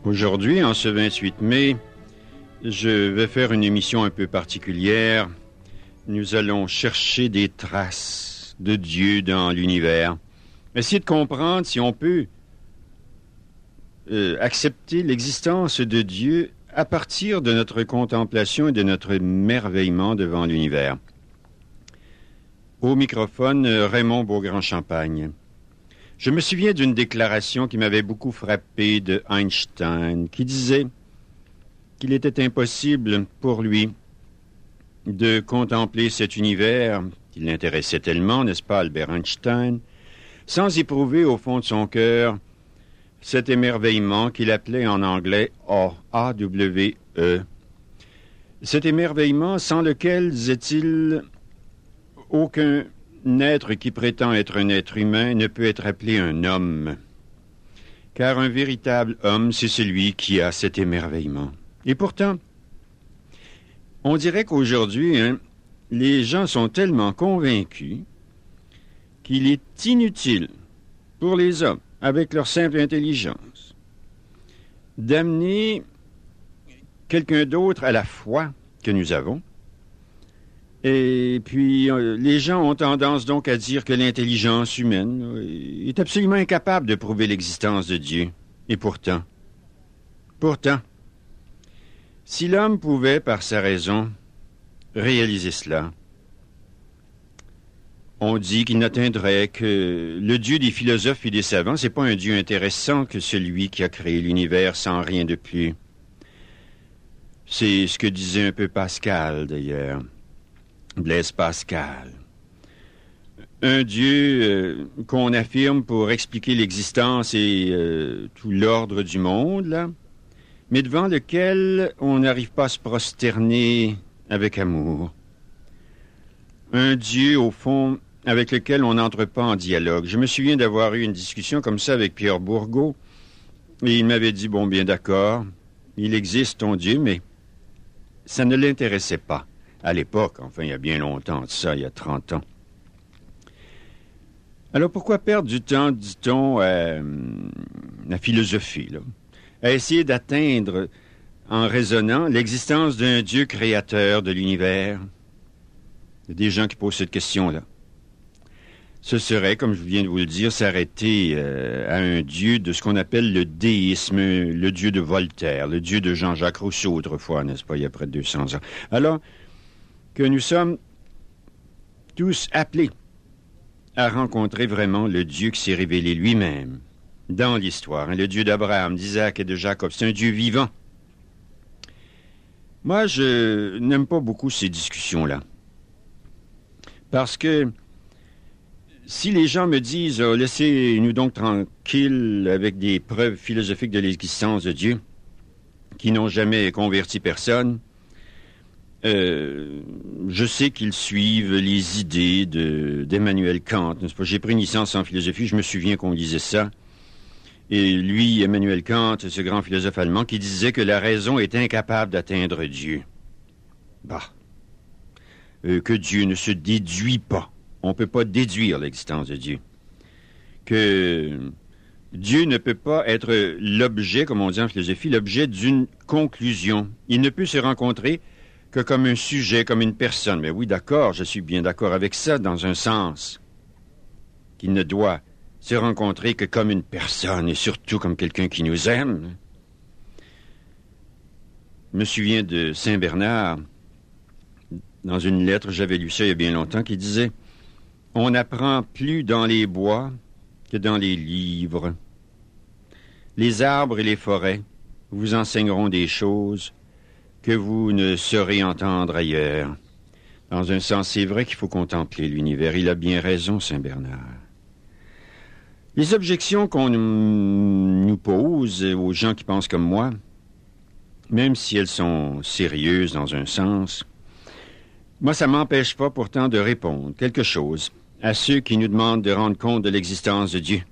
Aujourd'hui, en ce 28 mai, je vais faire une émission un peu particulière. Nous allons chercher des traces de Dieu dans l'univers. Essayer de comprendre si on peut accepter l'existence de Dieu à partir de notre contemplation et de notre émerveillement devant l'univers. Au microphone, Raymond Beaugrand-Champagne. Je me souviens d'une déclaration qui m'avait beaucoup frappé de Einstein, qui disait qu'il était impossible pour lui de contempler cet univers qui l'intéressait tellement, n'est-ce pas, Albert Einstein, sans éprouver au fond de son cœur cet émerveillement qu'il appelait en anglais A-W-E. Cet émerveillement sans lequel, disait-il, aucun être qui prétend être un être humain ne peut être appelé un homme. Car un véritable homme, c'est celui qui a cet émerveillement. Et pourtant, on dirait qu'aujourd'hui, les gens sont tellement convaincus qu'il est inutile pour les hommes, avec leur simple intelligence, d'amener quelqu'un d'autre à la foi que nous avons. Et puis, les gens ont tendance donc à dire que l'intelligence humaine est absolument incapable de prouver l'existence de Dieu. Et pourtant, si l'homme pouvait, par sa raison, réaliser cela, on dit qu'il n'atteindrait que le Dieu des philosophes et des savants. C'est pas un Dieu intéressant que celui qui a créé l'univers sans rien de plus. C'est ce que disait un peu Pascal, d'ailleurs. Blaise Pascal. Un Dieu qu'on affirme pour expliquer l'existence et tout l'ordre du monde, là, mais devant lequel on n'arrive pas à se prosterner avec amour. Un Dieu, au fond, avec lequel on n'entre pas en dialogue. Je me souviens d'avoir eu une discussion comme ça avec Pierre Bourgault, et il m'avait dit, bon, bien d'accord, il existe ton Dieu, mais ça ne l'intéressait pas. À l'époque, enfin, il y a bien longtemps, ça, il y a 30 ans. Alors, pourquoi perdre du temps, dit-on, à la philosophie, là, à essayer d'atteindre, en raisonnant, l'existence d'un Dieu créateur de l'univers? Il y a des gens qui posent cette question-là. Ce serait, comme je viens de vous le dire, s'arrêter à un Dieu de ce qu'on appelle le déisme, le Dieu de Voltaire, le Dieu de Jean-Jacques Rousseau autrefois, n'est-ce pas, il y a près de 200 ans. Alors que nous sommes tous appelés à rencontrer vraiment le Dieu qui s'est révélé lui-même dans l'histoire, le Dieu d'Abraham, d'Isaac et de Jacob. C'est un Dieu vivant. Moi, je n'aime pas beaucoup ces discussions-là. Parce que si les gens me disent « Laissez-nous donc tranquilles avec des preuves philosophiques de l'existence de Dieu qui n'ont jamais converti personne », je sais qu'ils suivent les idées d'Emmanuel Kant, n'est-ce pas? J'ai pris une licence en philosophie, je me souviens qu'on lisait ça. Et lui, Emmanuel Kant, ce grand philosophe allemand, qui disait que la raison est incapable d'atteindre Dieu. Que Dieu ne se déduit pas. On ne peut pas déduire l'existence de Dieu. Que Dieu ne peut pas être l'objet, comme on dit en philosophie, l'objet d'une conclusion. Il ne peut se rencontrer que comme un sujet, comme une personne. Mais oui, d'accord, je suis bien d'accord avec ça, dans un sens. Qu'il ne doit se rencontrer que comme une personne, et surtout comme quelqu'un qui nous aime. Je me souviens de Saint Bernard, dans une lettre, j'avais lu ça il y a bien longtemps, qui disait « On n'apprend plus dans les bois que dans les livres. Les arbres et les forêts vous enseigneront des choses que vous ne saurez entendre ailleurs. » Dans un sens, c'est vrai qu'il faut contempler l'univers. Il a bien raison, Saint Bernard. Les objections qu'on nous pose aux gens qui pensent comme moi, même si elles sont sérieuses dans un sens, moi, ça m'empêche pas pourtant de répondre quelque chose à ceux qui nous demandent de rendre compte de l'existence de Dieu.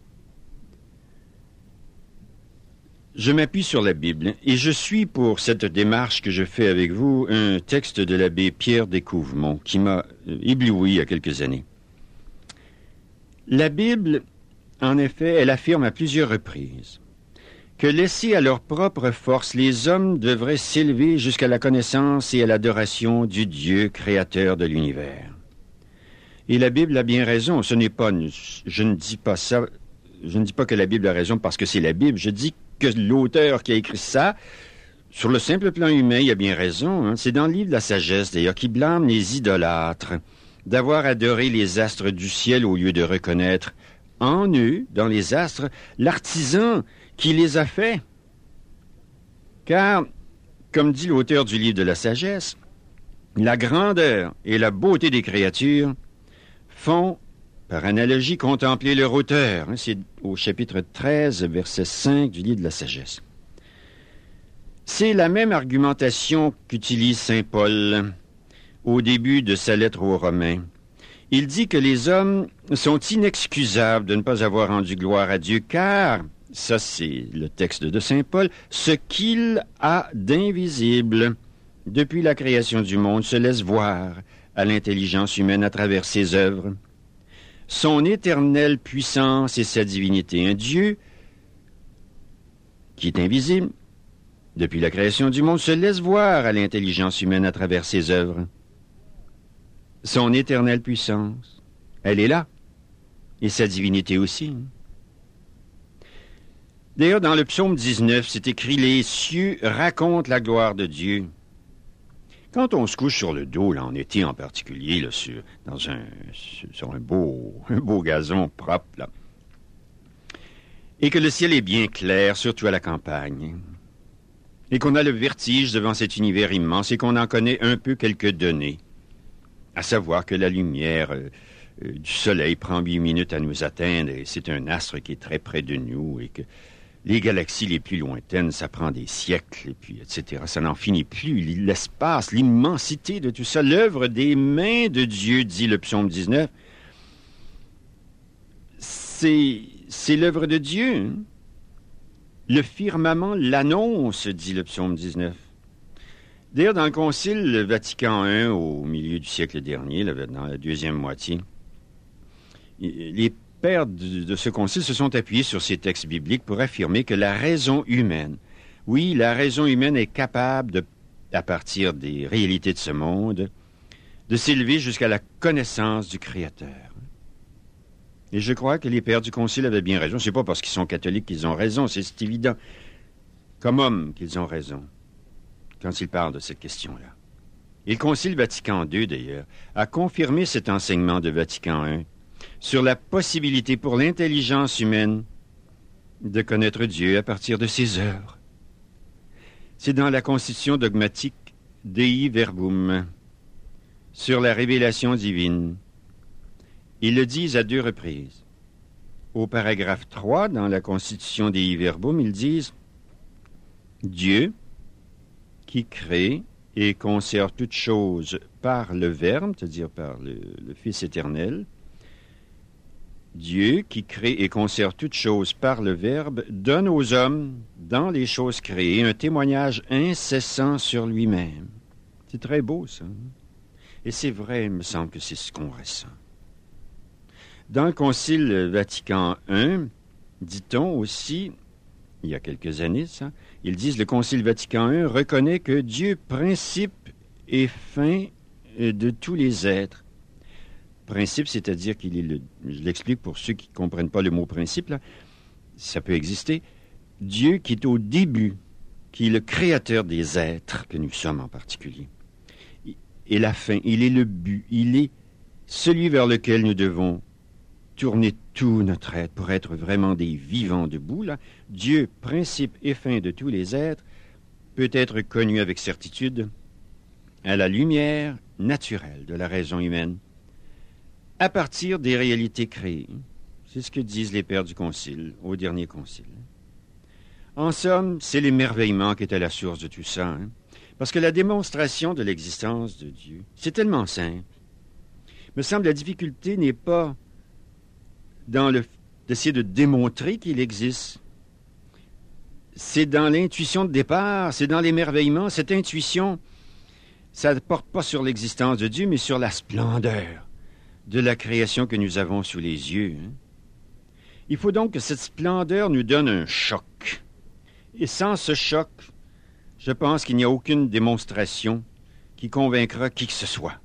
Je m'appuie sur la Bible et je suis pour cette démarche que je fais avec vous un texte de l'abbé Pierre Découvemont qui m'a ébloui il y a quelques années. La Bible, en effet, elle affirme à plusieurs reprises que laissés à leur propre force, les hommes devraient s'élever jusqu'à la connaissance et à l'adoration du Dieu créateur de l'univers. Et la Bible a bien raison. Je ne dis pas ça, je ne dis pas que la Bible a raison parce que c'est la Bible. Je dis que l'auteur qui a écrit ça, sur le simple plan humain, il a bien raison. C'est dans le livre de la sagesse, d'ailleurs, qui blâme les idolâtres d'avoir adoré les astres du ciel au lieu de reconnaître en eux, dans les astres, l'artisan qui les a faits. Car, comme dit l'auteur du livre de la sagesse, la grandeur et la beauté des créatures font, par analogie, contempler leur auteur. C'est au chapitre 13, verset 5 du livre de la sagesse. C'est la même argumentation qu'utilise saint Paul au début de sa lettre aux Romains. Il dit que les hommes sont inexcusables de ne pas avoir rendu gloire à Dieu, car, ça c'est le texte de saint Paul, ce qu'il a d'invisible depuis la création du monde se laisse voir à l'intelligence humaine à travers ses œuvres. Son éternelle puissance et sa divinité, un Dieu qui est invisible depuis la création du monde, se laisse voir à l'intelligence humaine à travers ses œuvres. Son éternelle puissance, elle est là, et sa divinité aussi. D'ailleurs, dans le psaume 19, c'est écrit « Les cieux racontent la gloire de Dieu ». Quand on se couche sur le dos, là, en été en particulier, là, sur un beau gazon propre, là, et que le ciel est bien clair, surtout à la campagne, et qu'on a le vertige devant cet univers immense, et qu'on en connaît un peu quelques données, à savoir que la lumière du soleil prend 8 minutes à nous atteindre, et c'est un astre qui est très près de nous, et que les galaxies les plus lointaines, ça prend des siècles, et puis, etc. Ça n'en finit plus. L'espace, l'immensité de tout ça, l'œuvre des mains de Dieu, dit le psaume 19, c'est l'œuvre de Dieu. Hein? Le firmament l'annonce, dit le psaume 19. D'ailleurs, dans le Concile Vatican I, au milieu du siècle dernier, dans la deuxième moitié, les pères de ce concile se sont appuyés sur ces textes bibliques pour affirmer que la raison humaine, oui, la raison humaine est capable, à partir des réalités de ce monde, de s'élever jusqu'à la connaissance du Créateur. Et je crois que les pères du concile avaient bien raison. C'est pas parce qu'ils sont catholiques qu'ils ont raison, c'est évident. Comme hommes qu'ils ont raison, quand ils parlent de cette question-là. Et le concile Vatican II, d'ailleurs, a confirmé cet enseignement de Vatican I sur la possibilité pour l'intelligence humaine de connaître Dieu à partir de ses œuvres. C'est dans la constitution dogmatique Dei Verbum sur la révélation divine. Ils le disent à 2 reprises. Au paragraphe 3, dans la constitution Dei Verbum, ils disent « Dieu, qui crée et conserve toutes choses par le Verbe, c'est-à-dire par le Fils éternel, Dieu, qui crée et conserve toutes choses par le Verbe, donne aux hommes, dans les choses créées, un témoignage incessant sur lui-même. » C'est très beau, ça. Et c'est vrai, il me semble que c'est ce qu'on ressent. Dans le Concile Vatican I, dit-on aussi, il y a quelques années, ça, ils disent, le Concile Vatican I reconnaît que Dieu, principe et fin de tous les êtres. Principe, c'est-à-dire qu'il est je l'explique pour ceux qui ne comprennent pas le mot principe, là, ça peut exister. Dieu qui est au début, qui est le créateur des êtres, que nous sommes en particulier. Et la fin, il est le but, il est celui vers lequel nous devons tourner tout notre être pour être vraiment des vivants debout. Là. Dieu, principe et fin de tous les êtres, peut être connu avec certitude à la lumière naturelle de la raison humaine, à partir des réalités créées. C'est ce que disent les pères du Concile, au dernier Concile. En somme, c'est l'émerveillement qui est à la source de tout ça, hein? Parce que la démonstration de l'existence de Dieu, c'est tellement simple. Il me semble la difficulté n'est pas d'essayer de démontrer qu'il existe. C'est dans l'intuition de départ, c'est dans l'émerveillement. Cette intuition, ça ne porte pas sur l'existence de Dieu, mais sur la splendeur de la création que nous avons sous les yeux. Hein? Il faut donc que cette splendeur nous donne un choc. Et sans ce choc, je pense qu'il n'y a aucune démonstration qui convaincra qui que ce soit.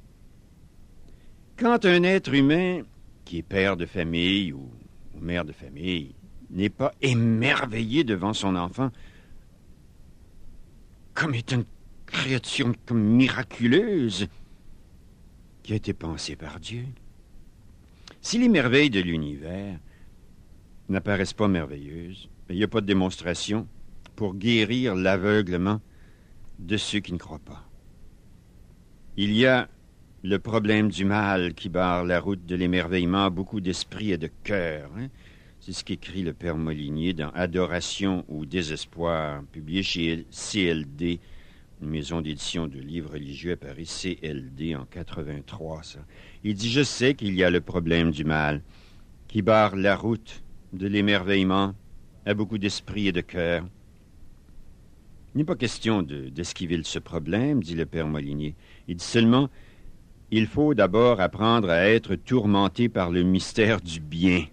Quand un être humain, qui est père de famille ou mère de famille, n'est pas émerveillé devant son enfant, comme est une créature comme miraculeuse qui a été pensée par Dieu. Si les merveilles de l'univers n'apparaissent pas merveilleuses, il n'y a pas de démonstration pour guérir l'aveuglement de ceux qui ne croient pas. Il y a le problème du mal qui barre la route de l'émerveillement à beaucoup d'esprit et de cœur. C'est ce qu'écrit le père Molinier dans Adoration ou désespoir, publié chez CLD, une maison d'édition de livres religieux à Paris, CLD en 83. Ça. Il dit, je sais qu'il y a le problème du mal qui barre la route de l'émerveillement à beaucoup d'esprit et de cœur. Il n'est pas question d'esquiver ce problème, dit le père Molinier. Il dit seulement, il faut d'abord apprendre à être tourmenté par le mystère du bien.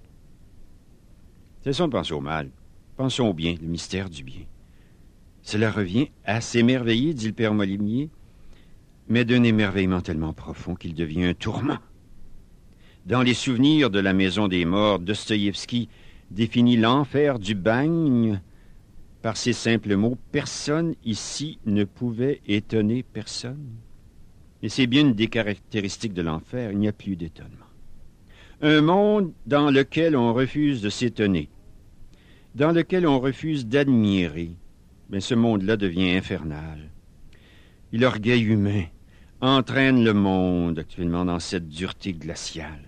Cessons de penser au mal. Pensons au bien, le mystère du bien. Cela revient à s'émerveiller, dit le père Molinier, mais d'un émerveillement tellement profond qu'il devient un tourment. Dans les souvenirs de la maison des morts, Dostoïevski définit l'enfer du bagne par ces simples mots. Personne ici ne pouvait étonner personne. Et c'est bien une des caractéristiques de l'enfer, il n'y a plus d'étonnement. Un monde dans lequel on refuse de s'étonner, dans lequel on refuse d'admirer, mais ce monde-là devient infernal. Et l'orgueil humain entraîne le monde actuellement dans cette dureté glaciale.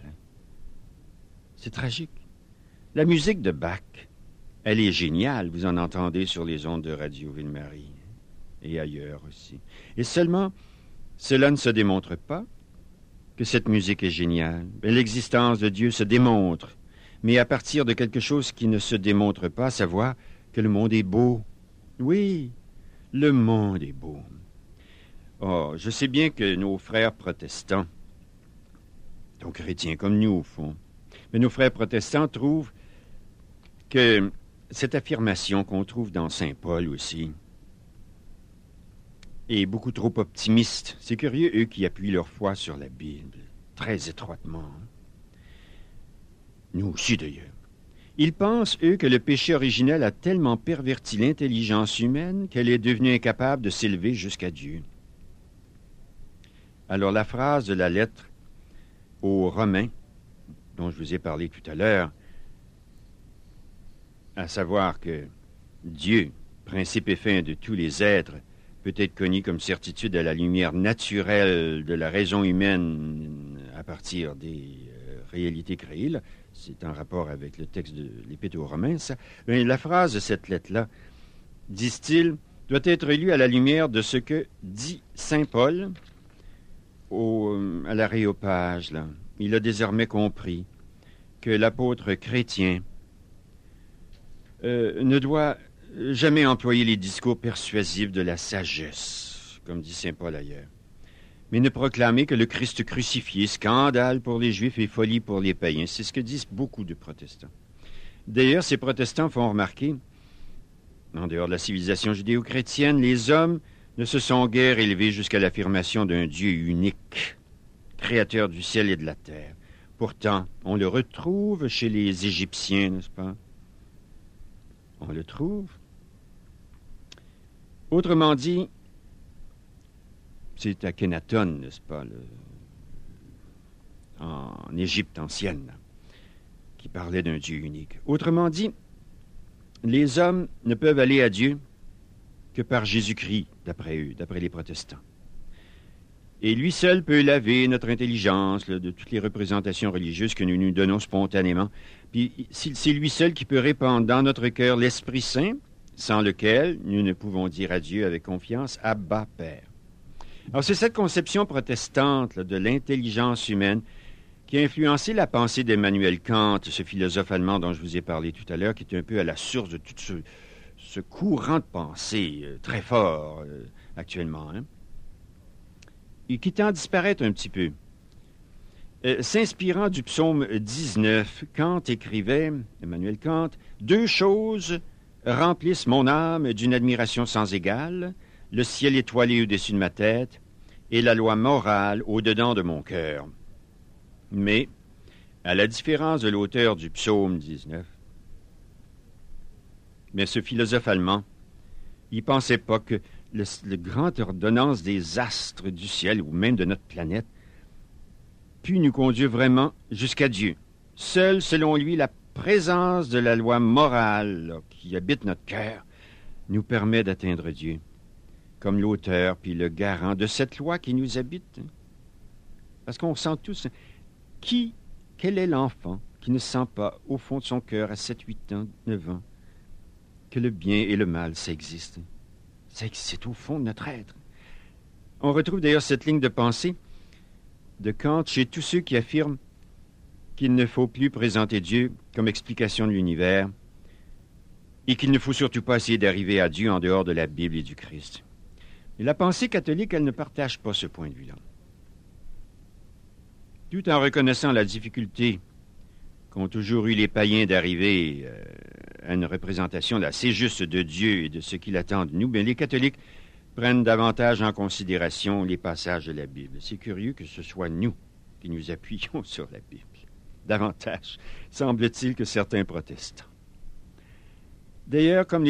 C'est tragique. La musique de Bach, elle est géniale. Vous en entendez sur les ondes de Radio Ville-Marie et ailleurs aussi. Et seulement, cela ne se démontre pas que cette musique est géniale. L'existence de Dieu se démontre, mais à partir de quelque chose qui ne se démontre pas, à savoir que le monde est beau. Oui, le monde est beau. Oh, je sais bien que nos frères protestants, donc chrétiens comme nous au fond, mais nos frères protestants trouvent que cette affirmation qu'on trouve dans Saint Paul aussi est beaucoup trop optimiste. C'est curieux, eux qui appuient leur foi sur la Bible, très étroitement. Nous aussi d'ailleurs. Ils pensent, eux, que le péché originel a tellement perverti l'intelligence humaine qu'elle est devenue incapable de s'élever jusqu'à Dieu. Alors la phrase de la lettre aux Romains, dont je vous ai parlé tout à l'heure, à savoir que Dieu, principe et fin de tous les êtres, peut être connu comme certitude à la lumière naturelle de la raison humaine à partir des réalités créées, là, c'est en rapport avec le texte de l'Épître aux Romains, ça. La phrase de cette lettre-là, disent-ils, doit être lue à la lumière de ce que dit Saint Paul à l'Aréopage. Là. Il a désormais compris que l'apôtre chrétien ne doit jamais employer les discours persuasifs de la sagesse, comme dit Saint Paul ailleurs, mais ne proclamer que le Christ crucifié, scandale pour les Juifs et folie pour les païens. C'est ce que disent beaucoup de protestants. D'ailleurs, ces protestants font remarquer, en dehors de la civilisation judéo-chrétienne, les hommes ne se sont guère élevés jusqu'à l'affirmation d'un Dieu unique, créateur du ciel et de la terre. Pourtant, on le retrouve chez les Égyptiens, n'est-ce pas? On le trouve. Autrement dit, c'est à Khénaton, n'est-ce pas, en Égypte ancienne, là, qui parlait d'un Dieu unique. Autrement dit, les hommes ne peuvent aller à Dieu que par Jésus-Christ, d'après eux, d'après les protestants. Et lui seul peut laver notre intelligence là, de toutes les représentations religieuses que nous nous donnons spontanément. Puis c'est lui seul qui peut répandre dans notre cœur l'Esprit Saint, sans lequel nous ne pouvons dire à Dieu avec confiance « Abba, Père ». Alors c'est cette conception protestante là, de l'intelligence humaine qui a influencé la pensée d'Emmanuel Kant, ce philosophe allemand dont je vous ai parlé tout à l'heure, qui est un peu à la source de tout ce courant de pensée très fort actuellement, hein, et qui tend à disparaître un petit peu. S'inspirant du psaume 19, Kant écrivait, Emmanuel Kant, « Deux choses remplissent mon âme d'une admiration sans égale, le ciel étoilé au-dessus de ma tête et la loi morale au-dedans de mon cœur. Mais, à la différence de l'auteur du psaume 19, mais ce philosophe allemand, il pensait pas que le grand ordonnance des astres du ciel ou même de notre planète pu nous conduire vraiment jusqu'à Dieu. Seule, selon lui, la présence de la loi morale là, qui habite notre cœur nous permet d'atteindre Dieu, comme l'auteur puis le garant de cette loi qui nous habite. Parce qu'on sent tous, quel est l'enfant qui ne sent pas au fond de son cœur à 7, 8 ans, 9 ans, que le bien et le mal, ça existe. Ça existe au fond de notre être. On retrouve d'ailleurs cette ligne de pensée de Kant chez tous ceux qui affirment qu'il ne faut plus présenter Dieu comme explication de l'univers et qu'il ne faut surtout pas essayer d'arriver à Dieu en dehors de la Bible et du Christ. Mais la pensée catholique, elle ne partage pas ce point de vue-là. Tout en reconnaissant la difficulté qu'ont toujours eu les païens d'arriver à une représentation assez juste de Dieu et de ce qu'il attend de nous, bien, les catholiques prennent davantage en considération les passages de la Bible. C'est curieux que ce soit nous qui nous appuyons sur la Bible. Davantage, semble-t-il, que certains protestants. D'ailleurs, comment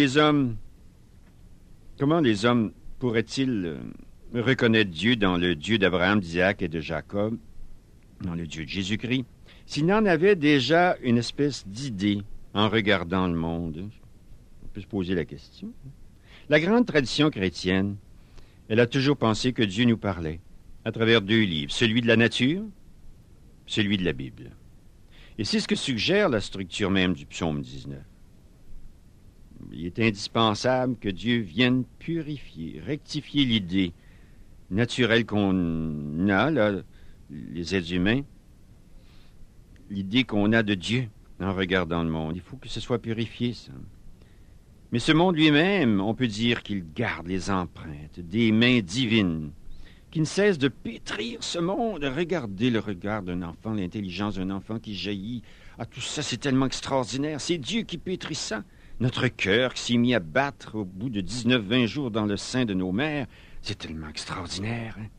les hommes pourraient-ils reconnaître Dieu dans le Dieu d'Abraham, d'Isaac et de Jacob, dans le Dieu de Jésus-Christ, s'ils n'en avaient déjà une espèce d'idée en regardant le monde? On peut se poser la question. La grande tradition chrétienne, elle a toujours pensé que Dieu nous parlait à travers 2 livres, celui de la nature, celui de la Bible. Et c'est ce que suggère la structure même du psaume 19. Il est indispensable que Dieu vienne purifier, rectifier l'idée naturelle qu'on a, là, les êtres humains, l'idée qu'on a de Dieu en regardant le monde. Il faut que ce soit purifié, ça. Mais ce monde lui-même, on peut dire qu'il garde les empreintes des mains divines qui ne cessent de pétrir ce monde. Regardez le regard d'un enfant, l'intelligence d'un enfant qui jaillit. Ah, tout ça, c'est tellement extraordinaire. C'est Dieu qui pétrit ça. Notre cœur qui s'est mis à battre au bout de 19-20 jours dans le sein de nos mères, c'est tellement extraordinaire. Hein?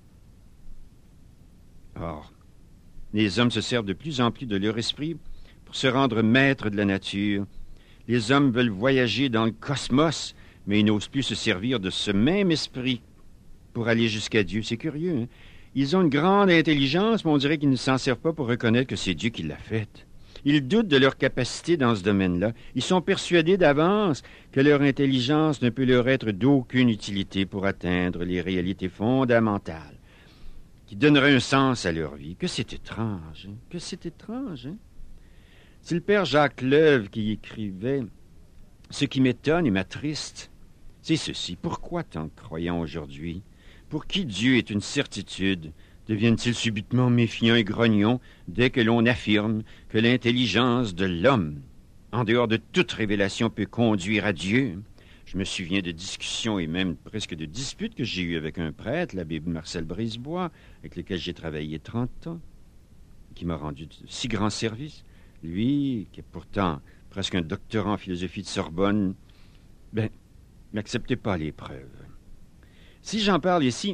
Or, les hommes se servent de plus en plus de leur esprit pour se rendre maîtres de la nature. Les hommes veulent voyager dans le cosmos, mais ils n'osent plus se servir de ce même esprit pour aller jusqu'à Dieu. C'est curieux, hein? Ils ont une grande intelligence, mais on dirait qu'ils ne s'en servent pas pour reconnaître que c'est Dieu qui l'a faite. Ils doutent de leur capacité dans ce domaine-là. Ils sont persuadés d'avance que leur intelligence ne peut leur être d'aucune utilité pour atteindre les réalités fondamentales qui donneraient un sens à leur vie. Que c'est étrange, hein? Que c'est étrange, hein? C'est le père Jacques Leuve qui écrivait « Ce qui m'étonne et m'attriste, c'est ceci. Pourquoi tant de croyants aujourd'hui, pour qui Dieu est une certitude, deviennent-ils subitement méfiants et grognons dès que l'on affirme que l'intelligence de l'homme, en dehors de toute révélation, peut conduire à Dieu? » Je me souviens de discussions et même presque de disputes que j'ai eues avec un prêtre, l'abbé Marcel Brisebois, avec lequel j'ai travaillé 30 ans, qui m'a rendu de si grands services. Lui, qui est pourtant presque un doctorant en philosophie de Sorbonne, n'acceptez pas l'épreuve. Si j'en parle ici,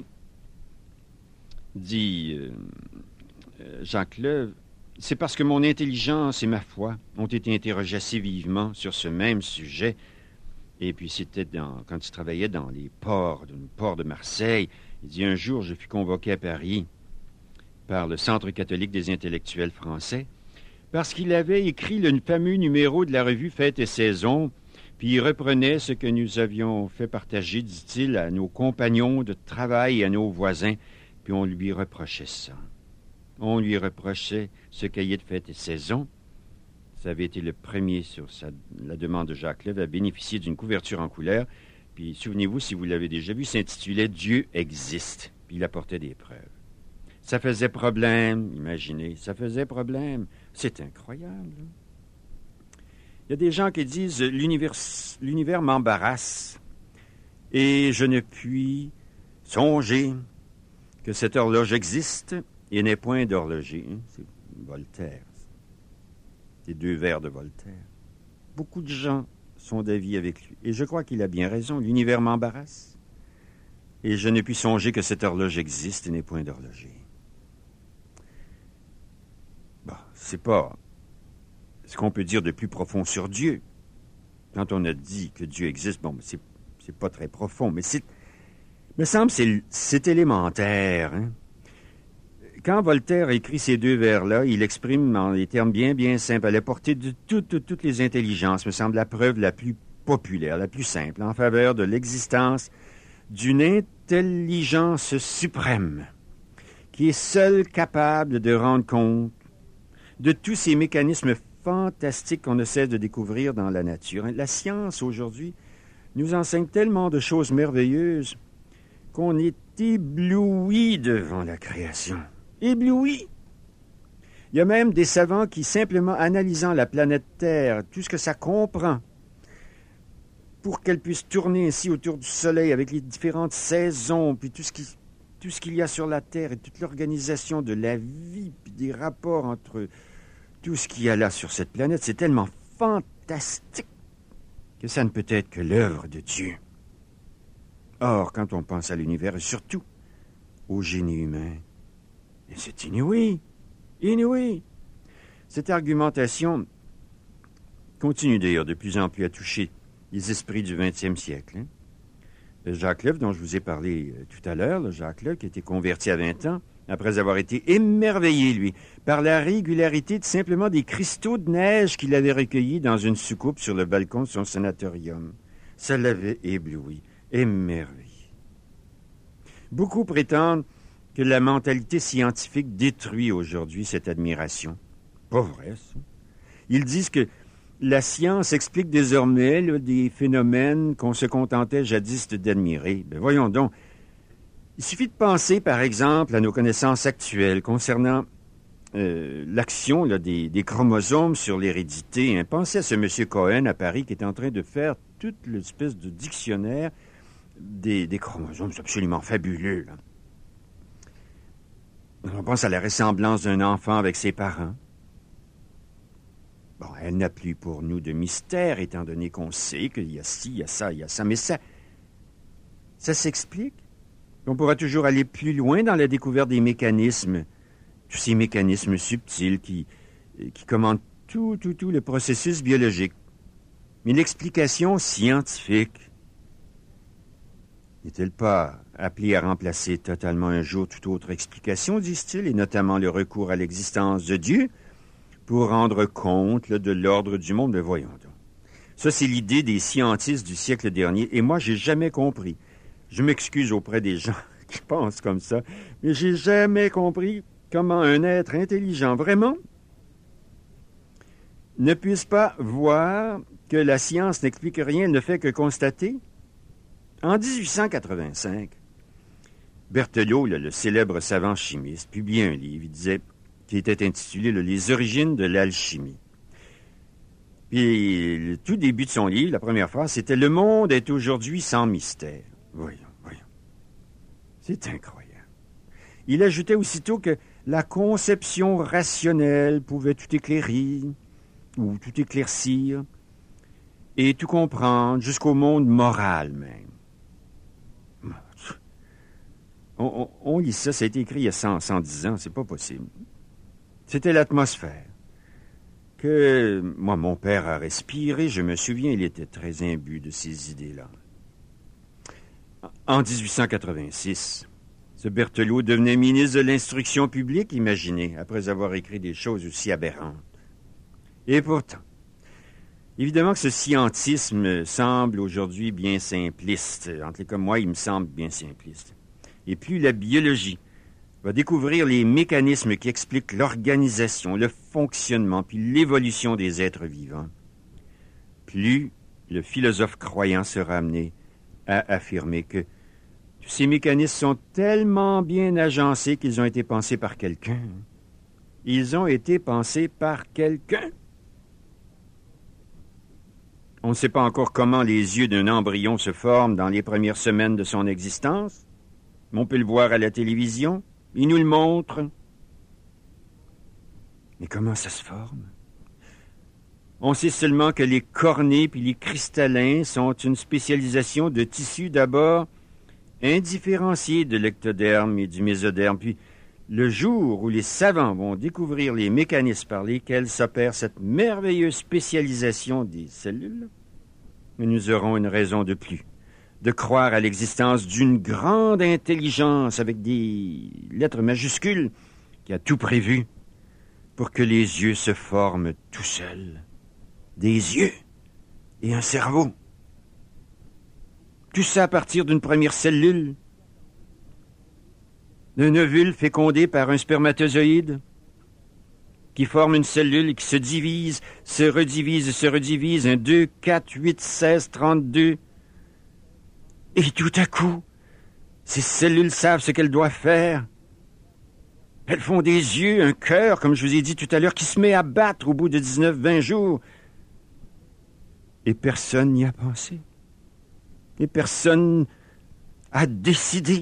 dit Jacques Leuve, c'est parce que mon intelligence et ma foi ont été interrogées assez vivement sur ce même sujet. Et puis c'était quand il travaillait dans les ports de Marseille. Il dit, un jour, je fus convoqué à Paris par le Centre catholique des intellectuels français, parce qu'il avait écrit le fameux numéro de la revue Fêtes et Saisons, puis il reprenait ce que nous avions fait partager, dit-il, à nos compagnons de travail et à nos voisins, puis on lui reprochait ça. On lui reprochait ce cahier de Fêtes et Saisons. Ça avait été le premier sur la demande de Jacques Leuve à bénéficier d'une couverture en couleur, puis souvenez-vous, si vous l'avez déjà vu, s'intitulait « Dieu existe », puis il apportait des preuves. Ça faisait problème, imaginez, ça faisait problème. C'est incroyable. Il y a des gens qui disent « l'univers m'embarrasse et je ne puis songer que cette horloge existe et n'est point d'horloger. » C'est Voltaire. C'est 2 vers de Voltaire. Beaucoup de gens sont d'avis avec lui. Et je crois qu'il a bien raison. L'univers m'embarrasse. Et je ne puis songer que cette horloge existe et n'est point d'horloger. Bon, c'est pas ce qu'on peut dire de plus profond sur Dieu. Quand on a dit que Dieu existe, bon, c'est pas très profond, mais me semble que c'est élémentaire. Hein? Quand Voltaire écrit ces deux vers-là, il exprime en des termes bien, bien simples, à la portée de toutes les intelligences, me semble la preuve la plus populaire, la plus simple, en faveur de l'existence d'une intelligence suprême, qui est seule capable de rendre compte de tous ces mécanismes fantastiques qu'on ne cesse de découvrir dans la nature. La science, aujourd'hui, nous enseigne tellement de choses merveilleuses qu'on est ébloui devant la création. Ébloui! Il y a même des savants qui, simplement analysant la planète Terre, tout ce que ça comprend, pour qu'elle puisse tourner ainsi autour du Soleil avec les différentes saisons, puis tout ce qu'il y a sur la Terre et toute l'organisation de la vie, puis des rapports entre tout ce qu'il y a là sur cette planète, c'est tellement fantastique que ça ne peut être que l'œuvre de Dieu. Or, quand on pense à l'univers, et surtout au génie humain, et c'est inouï, inouï. Cette argumentation continue d'ailleurs de plus en plus à toucher les esprits du 20e siècle. Hein? Jacques Leuve, dont je vous ai parlé tout à l'heure, Jacques Leuve, qui a été converti à 20 ans, après avoir été émerveillé, lui, par la régularité de simplement des cristaux de neige qu'il avait recueillis dans une soucoupe sur le balcon de son sanatorium. Ça l'avait ébloui, émerveillé. Beaucoup prétendent que la mentalité scientifique détruit aujourd'hui cette admiration. Pas vrai, ça. Ils disent que la science explique désormais des phénomènes qu'on se contentait jadis d'admirer. Ben voyons donc. Il suffit de penser, par exemple, à nos connaissances actuelles concernant l'action des chromosomes sur l'hérédité. Hein. Pensez à ce monsieur Cohen à Paris qui est en train de faire toute l'espèce de dictionnaire des chromosomes. C'est absolument fabuleux, là. On pense à la ressemblance d'un enfant avec ses parents. Bon, elle n'a plus pour nous de mystère, étant donné qu'on sait qu'il y a ci, il y a ça, il y a ça. Mais ça s'explique. On pourra toujours aller plus loin dans la découverte des mécanismes, tous ces mécanismes subtils qui commandent tout le processus biologique. Mais l'explication scientifique n'est-elle pas appelée à remplacer totalement un jour toute autre explication, disent-ils, et notamment le recours à l'existence de Dieu pour rendre compte de l'ordre du monde? Mais voyons donc. Ça, c'est l'idée des scientistes du siècle dernier, et moi, j'ai jamais compris. Je m'excuse auprès des gens qui pensent comme ça, mais j'ai jamais compris comment un être intelligent, vraiment, ne puisse pas voir que la science n'explique rien, elle ne fait que constater. En 1885, Berthelot, le célèbre savant chimiste, publiait un livre, il disait, qui était intitulé « Les origines de l'alchimie ». Puis, le tout début de son livre, la première phrase, c'était « Le monde est aujourd'hui sans mystère ». Voyons. C'est incroyable. Il ajoutait aussitôt que la conception rationnelle pouvait tout éclairer, ou tout éclaircir, et tout comprendre, jusqu'au monde moral même. On lit ça, ça a été écrit il y a 110 ans, c'est pas possible. C'était l'atmosphère que, moi, mon père a respiré, je me souviens, il était très imbu de ces idées-là. En 1886, ce Berthelot devenait ministre de l'Instruction publique, imaginez, après avoir écrit des choses aussi aberrantes. Et pourtant, évidemment que ce scientisme semble aujourd'hui bien simpliste. En tout cas, moi, il me semble bien simpliste. Et plus la biologie va découvrir les mécanismes qui expliquent l'organisation, le fonctionnement, puis l'évolution des êtres vivants, plus le philosophe croyant sera amené à affirmer que tous ces mécanismes sont tellement bien agencés qu'ils ont été pensés par quelqu'un. Ils ont été pensés par quelqu'un. On ne sait pas encore comment les yeux d'un embryon se forment dans les premières semaines de son existence, mais on peut le voir à la télévision. Il nous le montre. Mais comment ça se forme? On sait seulement que les cornés puis les cristallins sont une spécialisation de tissus d'abord indifférenciés de l'ectoderme et du mésoderme. Puis, le jour où les savants vont découvrir les mécanismes par lesquels s'opère cette merveilleuse spécialisation des cellules, nous aurons une raison de plus de croire à l'existence d'une grande intelligence avec des lettres majuscules qui a tout prévu pour que les yeux se forment tout seuls. Des yeux et un cerveau. Tout ça à partir d'une première cellule, d'un ovule fécondé par un spermatozoïde qui forme une cellule qui se divise, se redivise, un 2, 4, 8, 16, 32. Et tout à coup, ces cellules savent ce qu'elles doivent faire. Elles font des yeux, un cœur, comme je vous ai dit tout à l'heure, qui se met à battre au bout de 19-20 jours. Et personne n'y a pensé. Et personne a décidé.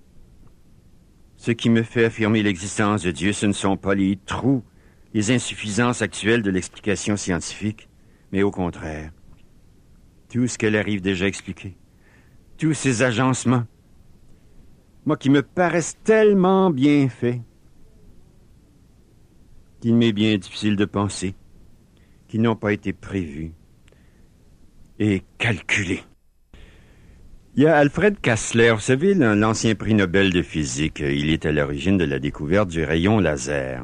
Ce qui me fait affirmer l'existence de Dieu, ce ne sont pas les trous, les insuffisances actuelles de l'explication scientifique, mais au contraire, tout ce qu'elle arrive déjà à expliquer, tous ces agencements, moi qui me paraissent tellement bien faits, qu'il m'est bien difficile de penser, qui n'ont pas été prévus et calculés. Il y a Alfred Kastler, vous savez, l'ancien prix Nobel de physique, il est à l'origine de la découverte du rayon laser.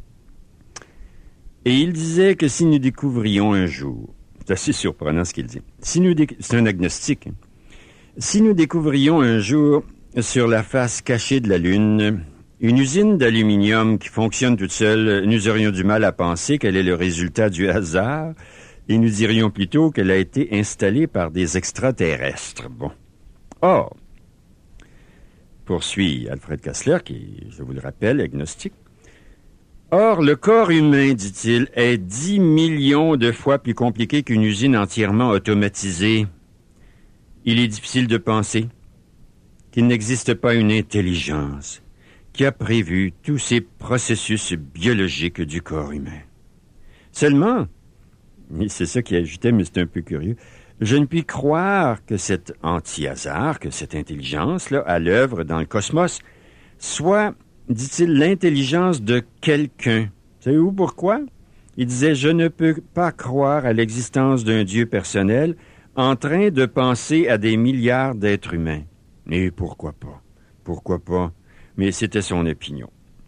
Et il disait que si nous découvrions un jour, c'est assez surprenant ce qu'il dit, c'est un agnostique, si nous découvrions un jour sur la face cachée de la Lune une usine d'aluminium qui fonctionne toute seule, nous aurions du mal à penser qu'elle est le résultat du hasard et nous dirions plutôt qu'elle a été installée par des extraterrestres. Bon. Or, poursuit Alfred Kastler, qui, je vous le rappelle, agnostique, or, le corps humain, dit-il, est 10 millions de fois plus compliqué qu'une usine entièrement automatisée. Il est difficile de penser qu'il n'existe pas une intelligence qui a prévu tous ces processus biologiques du corps humain. Seulement, et c'est ça qu'il ajoutait, mais c'est un peu curieux, je ne puis croire que cet anti-hasard, que cette intelligence-là, à l'œuvre dans le cosmos, soit, dit-il, l'intelligence de quelqu'un. Savez-vous pourquoi? Il disait, je ne peux pas croire à l'existence d'un Dieu personnel en train de penser à des milliards d'êtres humains. Mais pourquoi pas? Pourquoi pas? Mais c'était son opinion.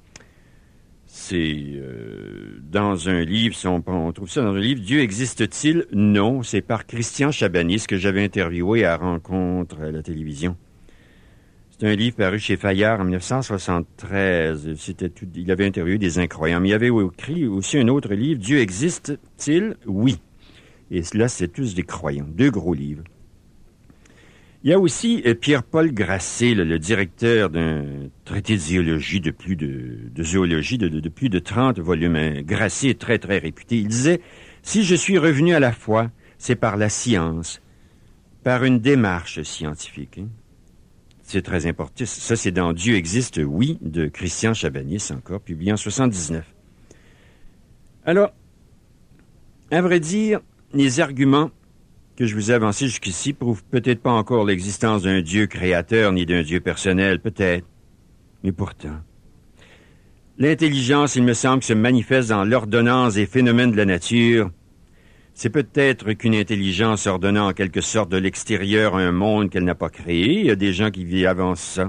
C'est dans un livre, on trouve ça dans un livre, Dieu existe-t-il? Non, c'est par Christian Chabanisse que j'avais interviewé à Rencontre à la télévision. C'est un livre paru chez Fayard en 1973. Il avait interviewé des incroyants. Mais il avait écrit aussi un autre livre, Dieu existe-t-il? Oui. Et là, c'est tous des croyants. 2 gros livres. Il y a aussi Pierre-Paul Grasset, le directeur d'un traité de zoologie de plus de 30 volumes. Grasset est très, très réputé. Il disait, si je suis revenu à la foi, c'est par la science, par une démarche scientifique. Hein. C'est très important. Ça, c'est dans Dieu existe, oui, de Christian Chabanisse, encore, publié en 79. Alors, à vrai dire, les arguments que je vous ai avancés jusqu'ici prouvent peut-être pas encore l'existence d'un Dieu créateur ni d'un Dieu personnel, peut-être. Mais pourtant, l'intelligence, il me semble, se manifeste dans l'ordonnance des phénomènes de la nature. C'est peut-être qu'une intelligence ordonnant en quelque sorte de l'extérieur un monde qu'elle n'a pas créé. Il y a des gens qui vivent avant ça.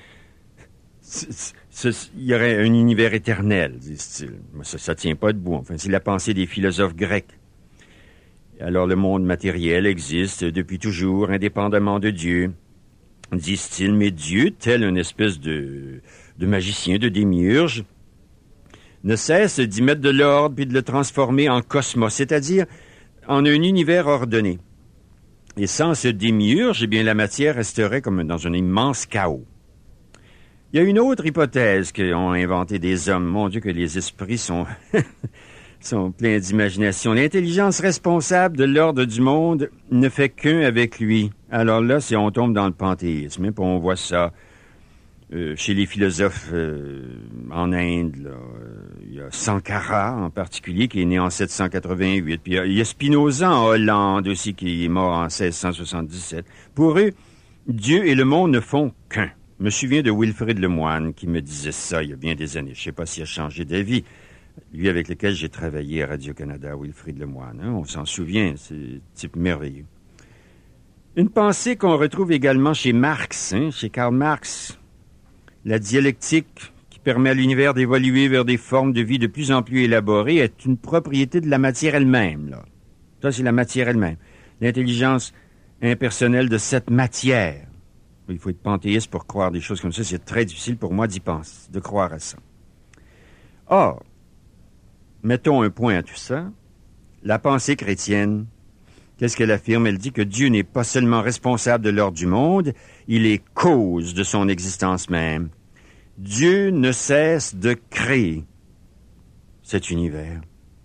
Il y aurait un univers éternel, disent-ils. Ça tient pas debout. Enfin, c'est la pensée des philosophes grecs. Alors le monde matériel existe depuis toujours, indépendamment de Dieu, disent-ils, mais Dieu, tel une espèce de magicien, de démiurge, ne cesse d'y mettre de l'ordre puis de le transformer en cosmos, c'est-à-dire en un univers ordonné. Et sans ce démiurge, eh bien, la matière resterait comme dans un immense chaos. Il y a une autre hypothèse qu'ont inventée des hommes. Mon Dieu, que les esprits sont... sont pleins d'imagination. L'intelligence responsable de l'ordre du monde ne fait qu'un avec lui. Alors là, on tombe dans le panthéisme, puis on voit ça Chez les philosophes en Inde, là, il y a Sankara en particulier qui est né en 788. Puis il y a Spinoza en Hollande aussi qui est mort en 1677. Pour eux, Dieu et le monde ne font qu'un. Je me souviens de Wilfrid Lemoine qui me disait ça il y a bien des années. Je ne sais pas s'il a changé d'avis. Lui avec lequel j'ai travaillé à Radio-Canada, Wilfrid Lemoine. Hein, on s'en souvient, c'est un type merveilleux. Une pensée qu'on retrouve également chez Marx, chez Karl Marx. La dialectique qui permet à l'univers d'évoluer vers des formes de vie de plus en plus élaborées est une propriété de la matière elle-même. Là. Ça, c'est la matière elle-même. L'intelligence impersonnelle de cette matière. Il faut être panthéiste pour croire des choses comme ça. C'est très difficile pour moi d'y penser, de croire à ça. Or, mettons un point à tout ça. La pensée chrétienne, qu'est-ce qu'elle affirme? Elle dit que Dieu n'est pas seulement responsable de l'ordre du monde, il est cause de son existence même. Dieu ne cesse de créer cet univers,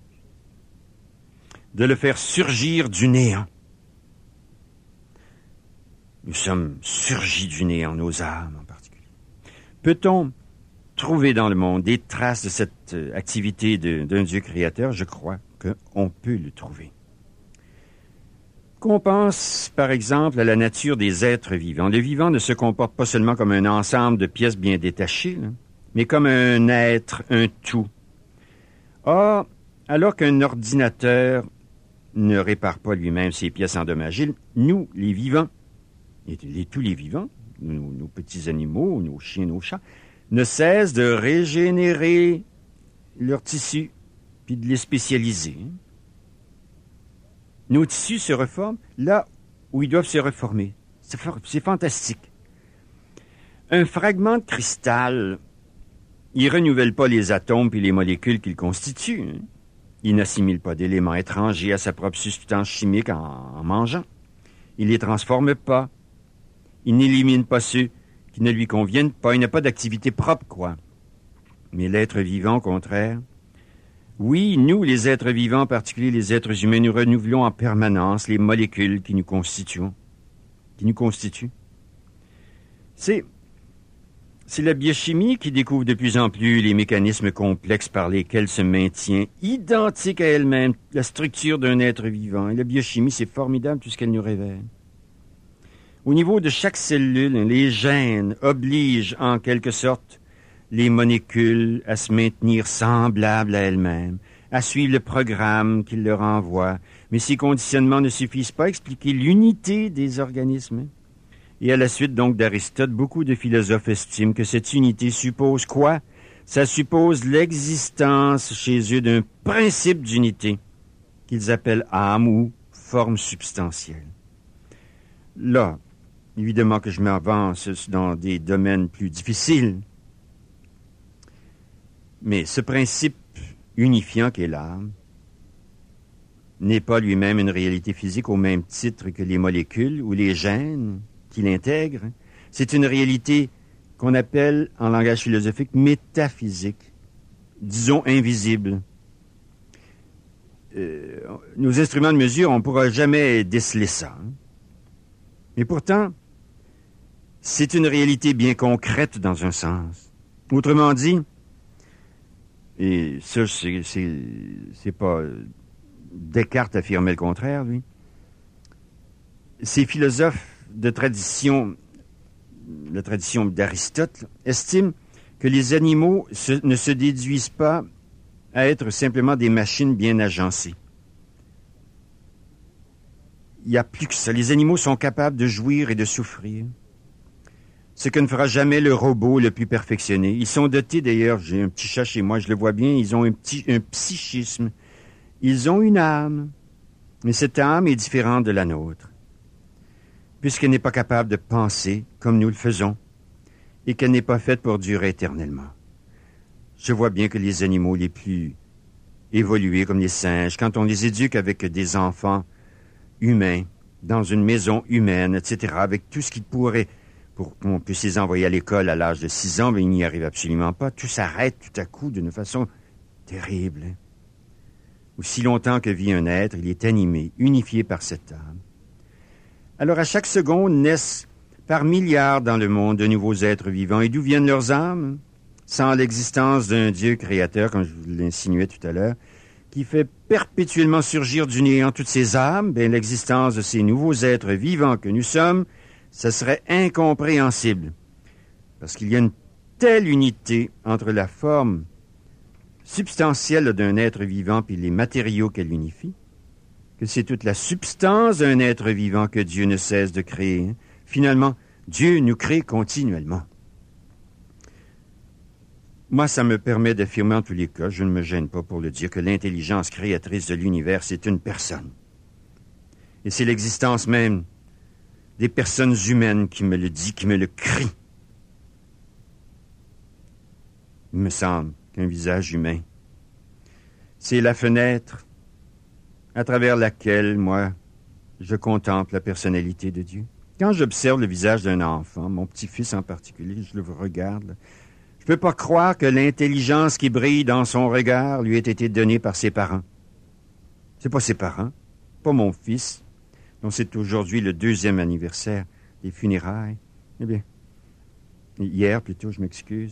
de le faire surgir du néant. Nous sommes surgis du néant, nos âmes en particulier. Peut-on trouver dans le monde des traces de cette activité d'un Dieu créateur? Je crois qu'on peut le trouver. Qu'on pense, par exemple, à la nature des êtres vivants. Le vivant ne se comporte pas seulement comme un ensemble de pièces bien détachées, là, mais comme un être, un tout. Or, alors qu'un ordinateur ne répare pas lui-même ses pièces endommagées, nous, les vivants, tous les vivants, nos petits animaux, nos chiens, nos chats, ne cessent de régénérer leurs tissus puis de les spécialiser. Nos tissus se reforment là où ils doivent se reformer. C'est fantastique. Un fragment de cristal, il renouvelle pas les atomes et les molécules qu'il constitue. Il n'assimile pas d'éléments étrangers à sa propre substance chimique en mangeant. Il les transforme pas. Il n'élimine pas ceux qui ne lui conviennent pas. Il n'a pas d'activité propre, quoi. Mais l'être vivant, au contraire, oui, nous, les êtres vivants, en particulier les êtres humains, nous renouvelons en permanence les molécules qui nous constituent. C'est la biochimie qui découvre de plus en plus les mécanismes complexes par lesquels se maintient, identique à elle-même, la structure d'un être vivant. Et la biochimie, c'est formidable tout ce qu'elle nous révèle. Au niveau de chaque cellule, les gènes obligent en quelque sorte les molécules à se maintenir semblables à elles-mêmes, à suivre le programme qu'ils leur envoient. Mais ces conditionnements ne suffisent pas à expliquer l'unité des organismes. Et à la suite donc d'Aristote, beaucoup de philosophes estiment que cette unité suppose quoi? Ça suppose l'existence chez eux d'un principe d'unité qu'ils appellent âme ou forme substantielle. Là, évidemment que je m'avance dans des domaines plus difficiles, mais ce principe unifiant qu'est l'âme n'est pas lui-même une réalité physique au même titre que les molécules ou les gènes qui l'intègrent. C'est une réalité qu'on appelle, en langage philosophique, métaphysique, disons invisible. Nos instruments de mesure, on ne pourra jamais déceler ça. Mais pourtant, c'est une réalité bien concrète dans un sens. Autrement dit, et ça, c'est pas... Descartes affirmait le contraire, lui. Ces philosophes de tradition, la tradition d'Aristote, estiment que les animaux ne se déduisent pas à être simplement des machines bien agencées. Il n'y a plus que ça. Les animaux sont capables de jouir et de souffrir. Ce que ne fera jamais le robot le plus perfectionné. Ils sont dotés, d'ailleurs, j'ai un petit chat chez moi, je le vois bien, ils ont un psychisme. Ils ont une âme, mais cette âme est différente de la nôtre, puisqu'elle n'est pas capable de penser comme nous le faisons, et qu'elle n'est pas faite pour durer éternellement. Je vois bien que les animaux les plus évolués, comme les singes, quand on les éduque avec des enfants humains, dans une maison humaine, etc., avec tout ce qu'ils pourraient, pour qu'on puisse les envoyer à l'école à l'âge de 6 ans, mais ils n'y arrivent absolument pas. Tout s'arrête tout à coup d'une façon terrible. Aussi longtemps que vit un être, il est animé, unifié par cette âme. Alors à chaque seconde naissent par milliards dans le monde de nouveaux êtres vivants. Et d'où viennent leurs âmes? Sans l'existence d'un Dieu créateur, comme je vous l'insinuais tout à l'heure, qui fait perpétuellement surgir du néant toutes ces âmes, bien, l'existence de ces nouveaux êtres vivants que nous sommes, ça serait incompréhensible. Parce qu'il y a une telle unité entre la forme substantielle d'un être vivant et les matériaux qu'elle unifie, que c'est toute la substance d'un être vivant que Dieu ne cesse de créer. Finalement, Dieu nous crée continuellement. Moi, ça me permet d'affirmer en tous les cas, je ne me gêne pas pour le dire, que l'intelligence créatrice de l'univers, c'est une personne. Et c'est l'existence même des personnes humaines qui me le dit, qui me le crie. Il me semble qu'un visage humain, c'est la fenêtre à travers laquelle, moi, je contemple la personnalité de Dieu. Quand j'observe le visage d'un enfant, mon petit-fils en particulier, je le regarde, je ne peux pas croire que l'intelligence qui brille dans son regard lui ait été donnée par ses parents. C'est pas ses parents, pas mon fils, dont c'est aujourd'hui le 2e anniversaire des funérailles. Eh bien, hier plutôt, je m'excuse.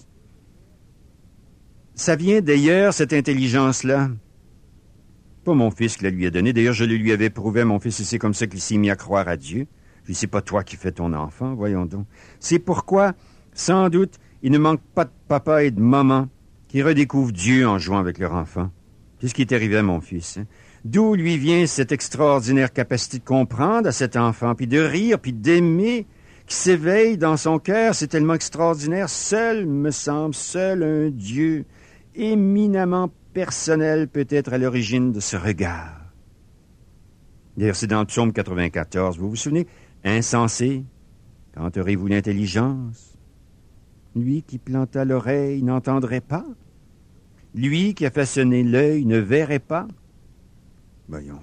Ça vient d'ailleurs, cette intelligence-là. Pas mon fils qui la lui a donnée. D'ailleurs, je le lui avais prouvé à mon fils, et c'est comme ça qu'il s'est mis à croire à Dieu. Je dis, c'est pas toi qui fais ton enfant, voyons donc. C'est pourquoi, sans doute, il ne manque pas de papa et de maman qui redécouvrent Dieu en jouant avec leur enfant. C'est ce qui est arrivé à mon fils. Hein. D'où lui vient cette extraordinaire capacité de comprendre à cet enfant, puis de rire, puis d'aimer, qui s'éveille dans son cœur. C'est tellement extraordinaire. Seul, me semble, seul un Dieu éminemment personnel peut être à l'origine de ce regard. D'ailleurs, c'est dans le psaume 94. Vous vous souvenez? Insensé, quand aurez-vous l'intelligence? Lui qui planta l'oreille n'entendrait pas? Lui qui a façonné l'œil ne verrait pas? Voyons.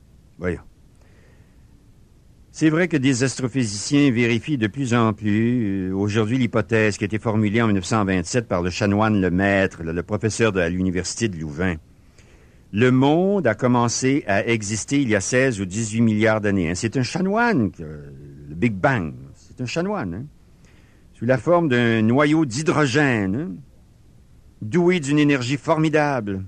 C'est vrai que des astrophysiciens vérifient de plus en plus aujourd'hui l'hypothèse qui a été formulée en 1927 par le chanoine Lemaître, le professeur à l'Université de Louvain. Le monde a commencé à exister il y a 16 ou 18 milliards d'années. Hein. C'est un chanoine, le Big Bang, c'est un chanoine, hein, sous la forme d'un noyau d'hydrogène, hein, doué d'une énergie formidable.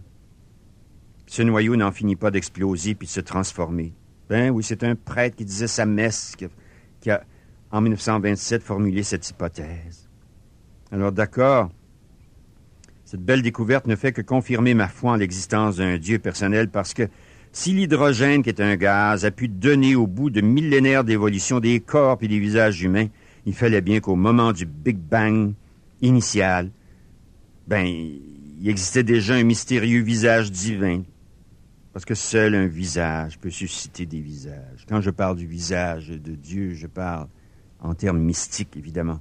Ce noyau n'en finit pas d'exploser puis de se transformer. Ben oui, c'est un prêtre qui disait sa messe qui a, en 1927, formulé cette hypothèse. Alors d'accord, cette belle découverte ne fait que confirmer ma foi en l'existence d'un Dieu personnel parce que si l'hydrogène, qui est un gaz, a pu donner au bout de millénaires d'évolution des corps et des visages humains, il fallait bien qu'au moment du Big Bang initial, ben, il existait déjà un mystérieux visage divin. Parce que seul un visage peut susciter des visages. Quand je parle du visage de Dieu, je parle en termes mystiques, évidemment.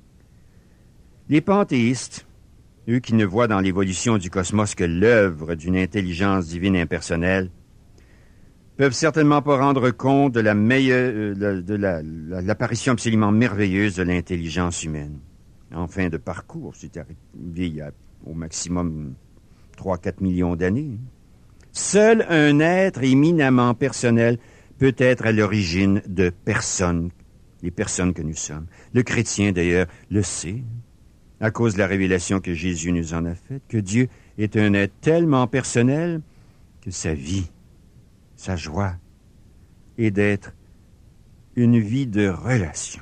Les panthéistes, eux qui ne voient dans l'évolution du cosmos que l'œuvre d'une intelligence divine impersonnelle, peuvent certainement pas rendre compte de l'apparition absolument merveilleuse de l'intelligence humaine. En fin de parcours, c'est arrivé il y a au maximum 3-4 millions d'années. Seul un être éminemment personnel peut être à l'origine de personnes, les personnes que nous sommes. Le chrétien, d'ailleurs, le sait, à cause de la révélation que Jésus nous en a faite, que Dieu est un être tellement personnel que sa vie, sa joie, est d'être une vie de relation.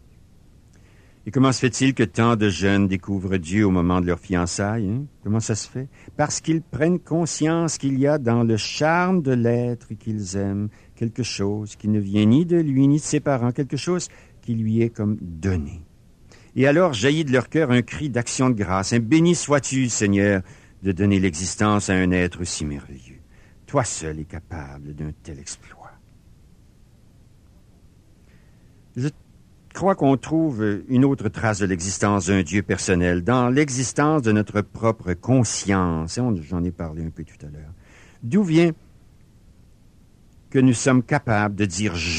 Et comment se fait-il que tant de jeunes découvrent Dieu au moment de leur fiançailles? Hein? Comment ça se fait? Parce qu'ils prennent conscience qu'il y a dans le charme de l'être qu'ils aiment quelque chose qui ne vient ni de lui ni de ses parents, quelque chose qui lui est comme donné. Et alors jaillit de leur cœur un cri d'action de grâce. Un béni sois-tu, Seigneur, de donner l'existence à un être aussi merveilleux. Toi seul es capable d'un tel exploit. Je crois qu'on trouve une autre trace de l'existence d'un Dieu personnel dans l'existence de notre propre conscience. J'en ai parlé un peu tout à l'heure. D'où vient que nous sommes capables de dire « je ».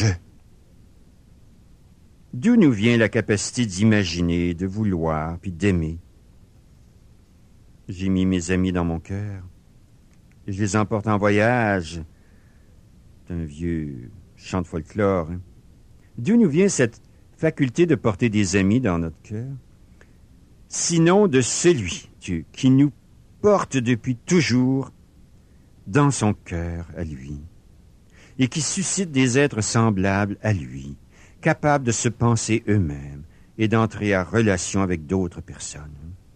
D'où nous vient la capacité d'imaginer, de vouloir, puis d'aimer. J'ai mis mes amis dans mon cœur et je les emporte en voyage. C'est un vieux chant de folklore. Hein? D'où nous vient cette faculté de porter des amis dans notre cœur, sinon de celui, Dieu, qui nous porte depuis toujours dans son cœur à lui, et qui suscite des êtres semblables à lui, capables de se penser eux-mêmes et d'entrer en relation avec d'autres personnes.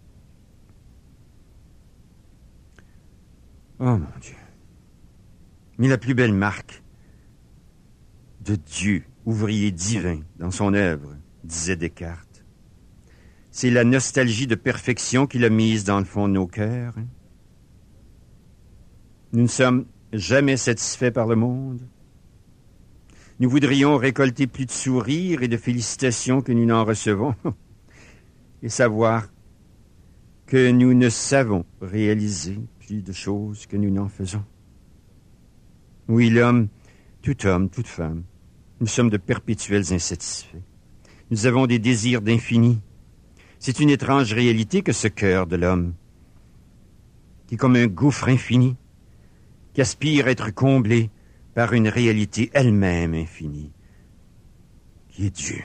Oh mon Dieu! Mais la plus belle marque de Dieu, ouvrier divin dans son œuvre, disait Descartes, c'est la nostalgie de perfection qu'il a mise dans le fond de nos cœurs. Nous ne sommes jamais satisfaits par le monde. Nous voudrions récolter plus de sourires et de félicitations que nous n'en recevons, et savoir que nous ne savons réaliser plus de choses que nous n'en faisons. Oui, l'homme, toute femme, nous sommes de perpétuels insatisfaits. Nous avons des désirs d'infini. C'est une étrange réalité que ce cœur de l'homme, qui est comme un gouffre infini, qui aspire à être comblé par une réalité elle-même infinie, qui est Dieu.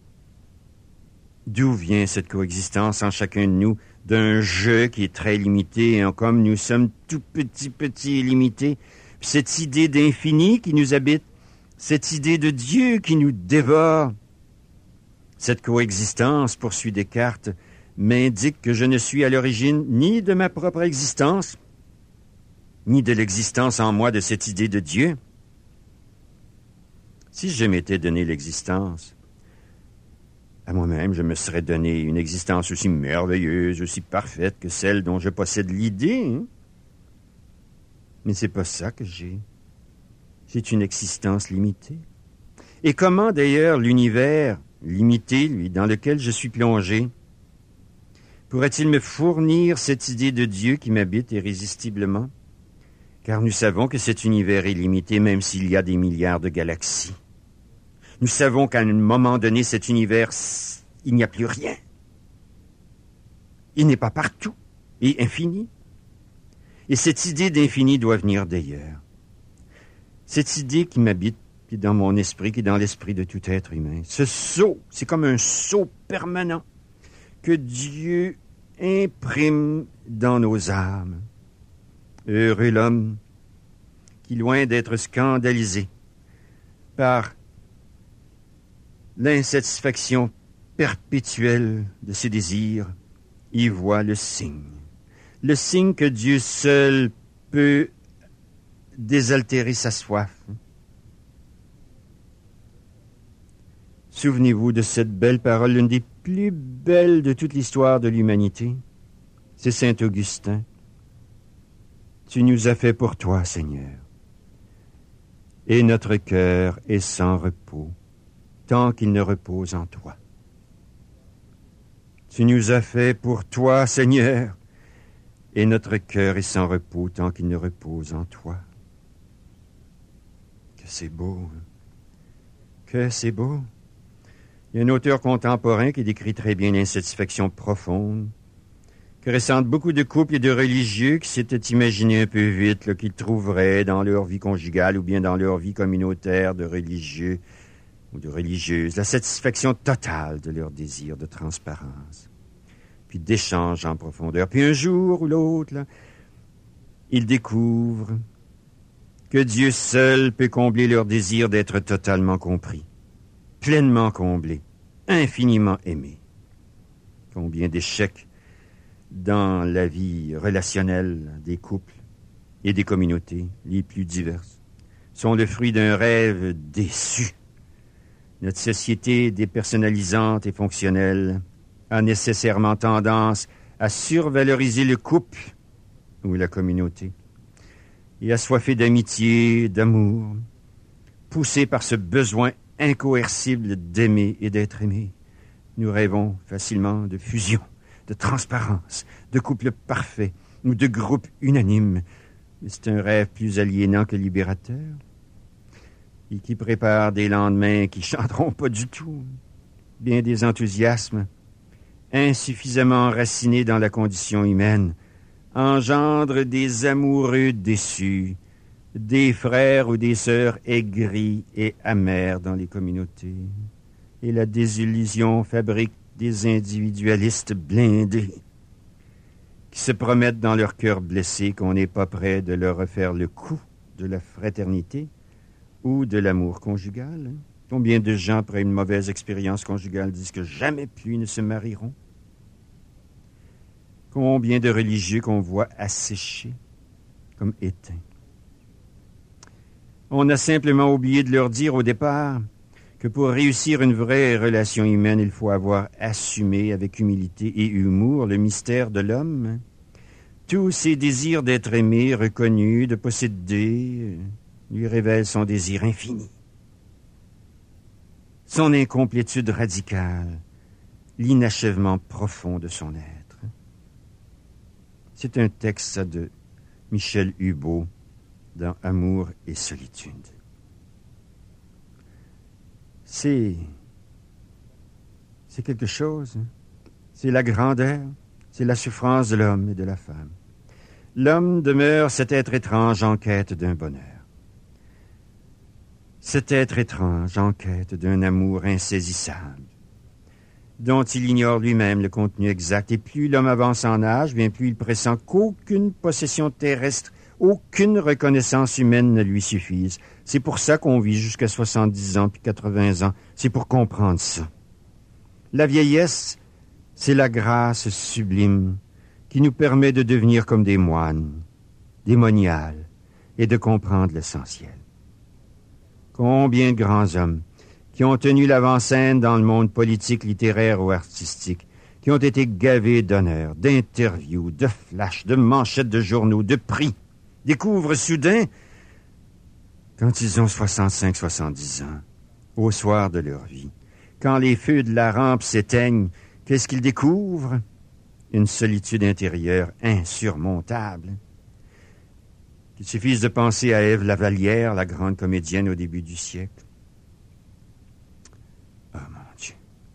D'où vient cette coexistence en chacun de nous d'un je qui est très limité, et comme nous sommes tout petits et limités, puis cette idée d'infini qui nous habite, cette idée de Dieu qui nous dévore. Cette coexistence, poursuit Descartes, m'indique que je ne suis à l'origine ni de ma propre existence, ni de l'existence en moi de cette idée de Dieu. Si je m'étais donné l'existence, à moi-même, je me serais donné une existence aussi merveilleuse, aussi parfaite que celle dont je possède l'idée. Mais c'est pas ça que j'ai. C'est une existence limitée. Et comment, d'ailleurs, l'univers limité, lui, dans lequel je suis plongé, pourrait-il me fournir cette idée de Dieu qui m'habite irrésistiblement? Car nous savons que cet univers est limité, même s'il y a des milliards de galaxies. Nous savons qu'à un moment donné, cet univers, il n'y a plus rien. Il n'est pas partout et infini. Et cette idée d'infini doit venir d'ailleurs. Cette idée qui m'habite, qui est dans mon esprit, qui est dans l'esprit de tout être humain. Ce sceau, c'est comme un sceau permanent que Dieu imprime dans nos âmes. Heureux l'homme qui, loin d'être scandalisé par l'insatisfaction perpétuelle de ses désirs, y voit le signe que Dieu seul peut désaltérer sa soif. Souvenez-vous de cette belle parole, l'une des plus belles de toute l'histoire de l'humanité. C'est saint Augustin. Tu nous as fait pour toi, Seigneur, et notre cœur est sans repos, tant qu'il ne repose en toi. Tu nous as fait pour toi, Seigneur, et notre cœur est sans repos, tant qu'il ne repose en toi. Que c'est beau, hein? Que c'est beau. Il y a un auteur contemporain qui décrit très bien l'insatisfaction profonde que ressentent beaucoup de couples et de religieux qui s'étaient imaginés un peu vite là, qu'ils trouveraient dans leur vie conjugale ou bien dans leur vie communautaire de religieux ou de religieuses la satisfaction totale de leur désir de transparence, puis d'échange en profondeur. Puis un jour ou l'autre, là, ils découvrent que Dieu seul peut combler leur désir d'être totalement compris, pleinement comblé, infiniment aimé. Combien d'échecs dans la vie relationnelle des couples et des communautés les plus diverses sont le fruit d'un rêve déçu. Notre société dépersonnalisante et fonctionnelle a nécessairement tendance à survaloriser le couple ou la communauté et assoiffée d'amitié, d'amour, poussée par ce besoin incoercible d'aimer et d'être aimé. Nous rêvons facilement de fusion, de transparence, de couple parfait ou de groupe unanime. Mais c'est un rêve plus aliénant que libérateur et qui prépare des lendemains qui chanteront pas du tout. Bien des enthousiasmes insuffisamment enracinés dans la condition humaine engendrent des amoureux déçus, des frères ou des sœurs aigris et amers dans les communautés. et la désillusion fabrique des individualistes blindés qui se promettent dans leur cœur blessé qu'on n'est pas prêt de leur refaire le coup de la fraternité ou de l'amour conjugal. Combien de gens, après une mauvaise expérience conjugale, disent que jamais plus ils ne se marieront? Combien de religieux qu'on voit asséchés comme éteints? On a simplement oublié de leur dire au départ que pour réussir une vraie relation humaine, il faut avoir assumé avec humilité et humour le mystère de l'homme. Tous ses désirs d'être aimé, reconnu, de posséder, lui révèlent son désir infini. Son incomplétude radicale, l'inachèvement profond de son être. C'est un texte ça, de Michel Hubeau dans Amour et solitude. C'est quelque chose. C'est la grandeur, c'est la souffrance de l'homme et de la femme. L'homme demeure cet être étrange en quête d'un bonheur. Cet être étrange en quête d'un amour insaisissable, dont il ignore lui-même le contenu exact. Et plus l'homme avance en âge, bien plus il pressent qu'aucune possession terrestre, aucune reconnaissance humaine ne lui suffise. C'est pour ça qu'on vit jusqu'à 70 ans puis 80 ans. C'est pour comprendre ça. La vieillesse, c'est la grâce sublime qui nous permet de devenir comme des moines, des moniales, et de comprendre l'essentiel. Combien de grands hommes qui ont tenu l'avant-scène dans le monde politique, littéraire ou artistique, qui ont été gavés d'honneurs, d'interviews, de flashs, de manchettes de journaux, de prix, découvrent soudain, quand ils ont 65-70 ans, au soir de leur vie, quand les feux de la rampe s'éteignent, qu'est-ce qu'ils découvrent? Une solitude intérieure insurmontable. Il suffise de penser à Ève Lavallière, la grande comédienne au début du siècle. Oh mon Dieu!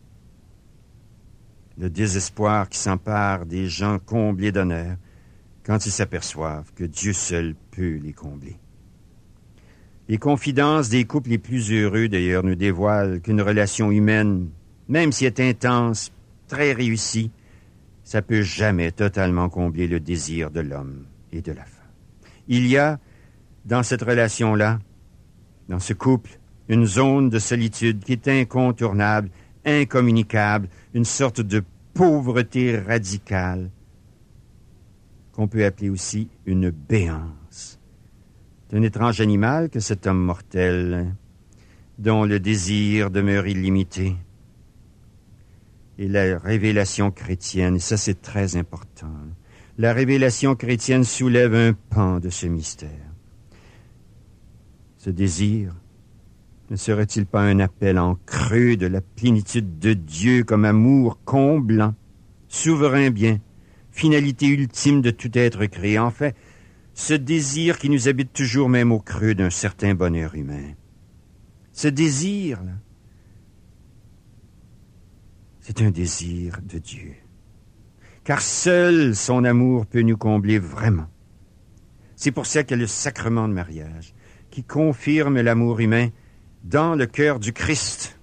Le désespoir qui s'empare des gens comblés d'honneur quand ils s'aperçoivent que Dieu seul peut les combler. Les confidences des couples les plus heureux, d'ailleurs, nous dévoilent qu'une relation humaine, même si elle est intense, très réussie, ça peut jamais totalement combler le désir de l'homme et de la femme. Il y a, dans cette relation-là, dans ce couple, une zone de solitude qui est incontournable, incommunicable, une sorte de pauvreté radicale, qu'on peut appeler aussi une béance. C'est un étrange animal que cet homme mortel, dont le désir demeure illimité. Et la révélation chrétienne, et ça c'est très important, la révélation chrétienne soulève un pan de ce mystère. Ce désir ne serait-il pas un appel en creux de la plénitude de Dieu comme amour comblant, souverain bien, finalité ultime de tout être créé? En fait, ce désir qui nous habite toujours même au creux d'un certain bonheur humain. Ce désir-là, c'est un désir de Dieu. Car seul son amour peut nous combler vraiment. C'est pour ça qu'il y a le sacrement de mariage, qui confirme l'amour humain dans le cœur du Christ,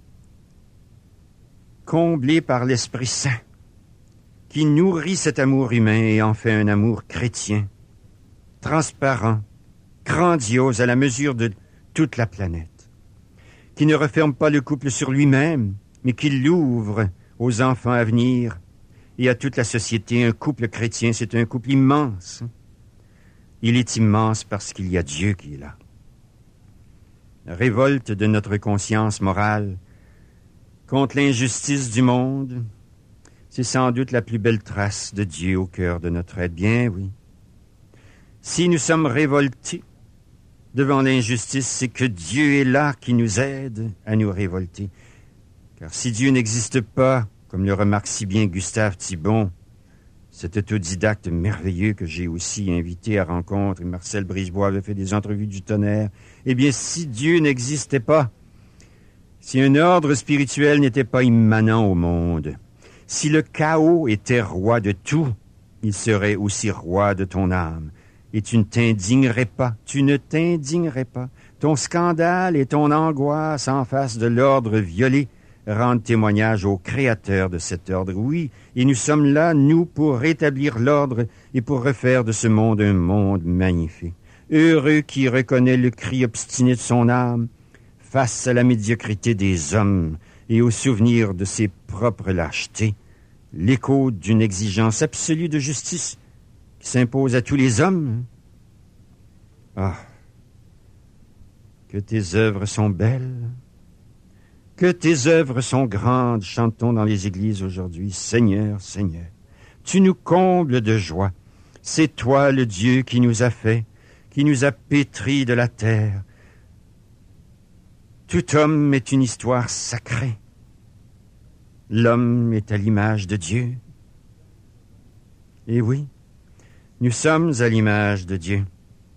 comblé par l'Esprit Saint, qui nourrit cet amour humain et en fait un amour chrétien, transparent, grandiose à la mesure de toute la planète, qui ne referme pas le couple sur lui-même, mais qui l'ouvre aux enfants à venir et à toute la société. Un couple chrétien, c'est un couple immense. Il est immense parce qu'il y a Dieu qui est là. La révolte de notre conscience morale contre l'injustice du monde, c'est sans doute la plus belle trace de Dieu au cœur de notre être. Bien oui. Si nous sommes révoltés devant l'injustice, c'est que Dieu est là qui nous aide à nous révolter. Car si Dieu n'existe pas, comme le remarque si bien Gustave Thibon, cet autodidacte merveilleux que j'ai aussi invité à rencontre, et Marcel Brisebois avait fait des entrevues du tonnerre, eh bien, si Dieu n'existait pas, si un ordre spirituel n'était pas immanent au monde, si le chaos était roi de tout, il serait aussi roi de ton âme. Et tu ne t'indignerais pas, ton scandale et ton angoisse en face de l'ordre violé rendre témoignage au Créateur de cet ordre. Oui, et nous sommes là, nous, pour rétablir l'ordre et pour refaire de ce monde un monde magnifique. Heureux qui reconnaît le cri obstiné de son âme face à la médiocrité des hommes et au souvenir de ses propres lâchetés, l'écho d'une exigence absolue de justice qui s'impose à tous les hommes. Ah, que tes œuvres sont belles, que tes œuvres sont grandes, chantons dans les églises aujourd'hui. Seigneur, Seigneur, tu nous combles de joie. C'est toi le Dieu qui nous a fait, qui nous a pétris de la terre. Tout homme est une histoire sacrée. L'homme est à l'image de Dieu. Et oui, nous sommes à l'image de Dieu.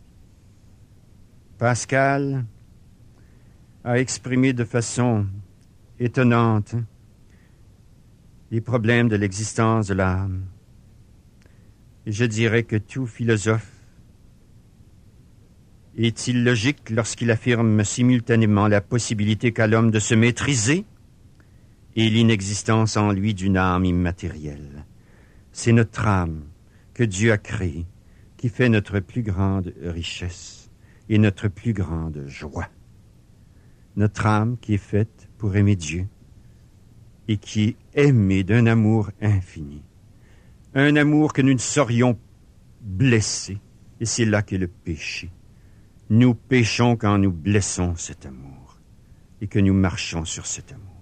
Pascal a exprimé de façon étonnante les problèmes de l'existence de l'âme. Et je dirais que tout philosophe est illogique lorsqu'il affirme simultanément la possibilité qu'a l'homme de se maîtriser et l'inexistence en lui d'une âme immatérielle. C'est notre âme que Dieu a créée qui fait notre plus grande richesse et notre plus grande joie. Notre âme qui est faite pour aimer Dieu et qui est aimée d'un amour infini. Un amour que nous ne saurions blesser. Et c'est là qu'est le péché. Nous péchons quand nous blessons cet amour et que nous marchons sur cet amour.